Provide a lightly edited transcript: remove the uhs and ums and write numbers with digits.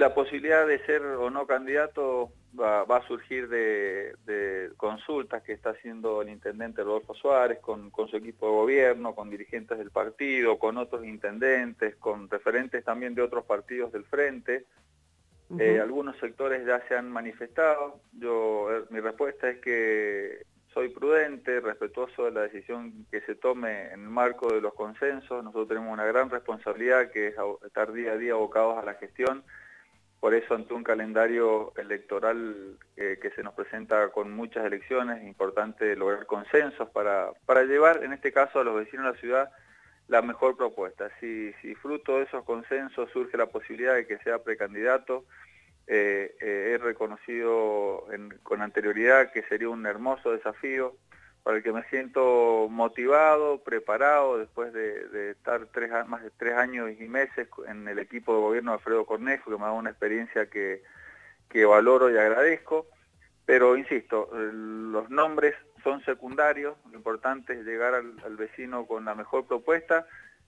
La posibilidad de ser o no candidato va a surgir de consultas que está haciendo el intendente Rodolfo Suárez con su equipo de gobierno, con dirigentes del partido, con otros intendentes, con referentes también de otros partidos del frente. Algunos sectores ya se han manifestado. Mi respuesta es que soy prudente, respetuoso de la decisión que se tome en el marco de los consensos. Nosotros tenemos una gran responsabilidad, que es estar día a día abocados a la gestión. Por eso, ante un calendario electoral que se nos presenta con muchas elecciones, es importante lograr consensos para llevar, en este caso, a los vecinos de la ciudad la mejor propuesta. Si fruto de esos consensos surge la posibilidad de que sea precandidato, he reconocido con anterioridad que sería un hermoso desafío para el que me siento motivado, preparado, después de estar más de 3 años y meses en el equipo de gobierno de Alfredo Cornejo, que me ha dado una experiencia que valoro y agradezco. Pero insisto, los nombres son secundarios, lo importante es llegar al vecino con la mejor propuesta,